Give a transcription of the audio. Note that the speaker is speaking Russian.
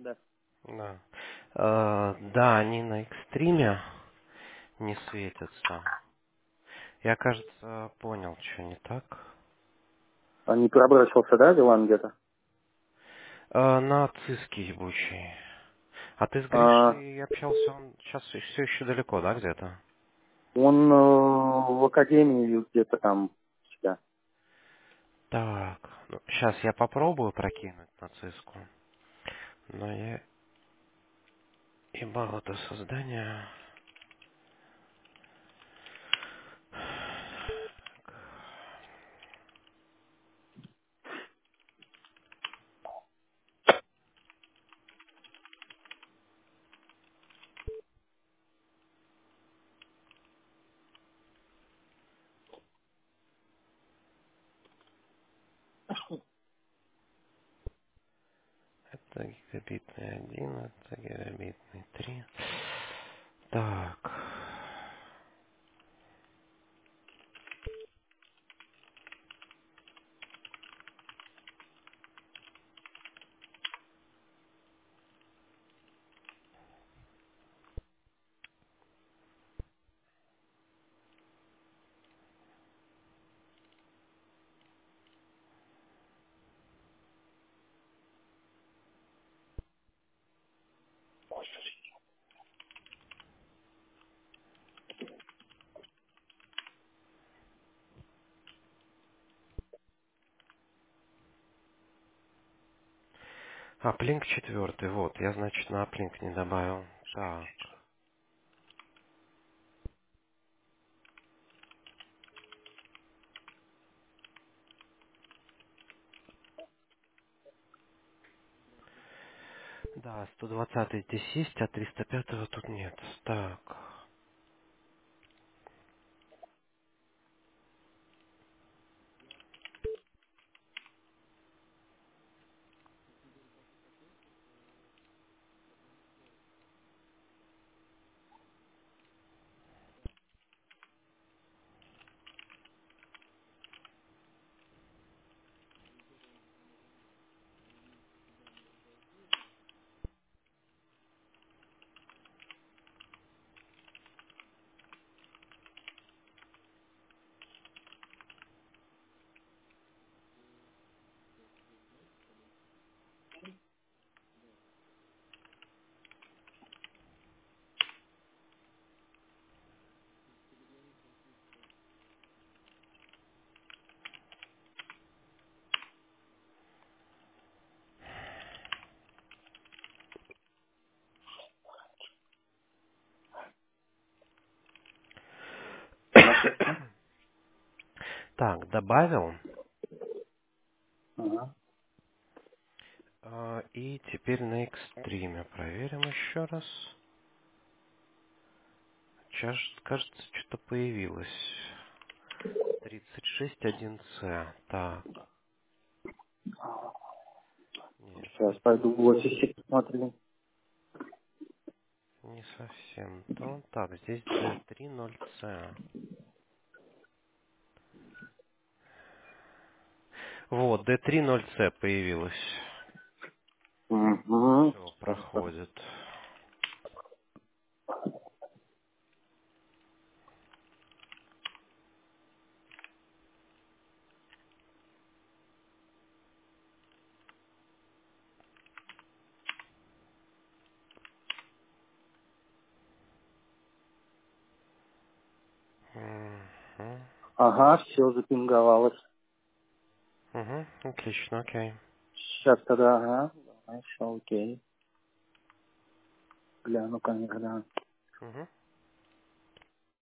Да. Да. Да, они на экстриме не светятся. Я, кажется, понял, что не так. А не пробросился, да, Вилан где-то? На циски ебучий. А ты с А, Гришей общался, он сейчас все еще далеко, да, где-то? он в академии где-то там себя. Так, ну, сейчас я попробую прокинуть на циску. Но я ебал это создание. Это гигабитный 1, это гигабитный 3. Так. Аплинк 4. Вот, я, значит, на аплинк не добавил. Так. Да, 120 здесь есть, а 305 тут нет. Так. Нашел все? Так, добавил. Ага. И теперь на экстриме проверим еще раз. Сейчас, кажется, что-то появилось. 36.1c. Так. Нет, Сейчас это пойду в офисе посмотрю. не совсем то. Так, здесь D30C. Вот, D30C появилось. Угу. Все, проходит. Угу. Ага, все запинговалось. Угу, отлично, окей. Сейчас тогда, ага. Давай, все окей. Гляну, конечно. Угу.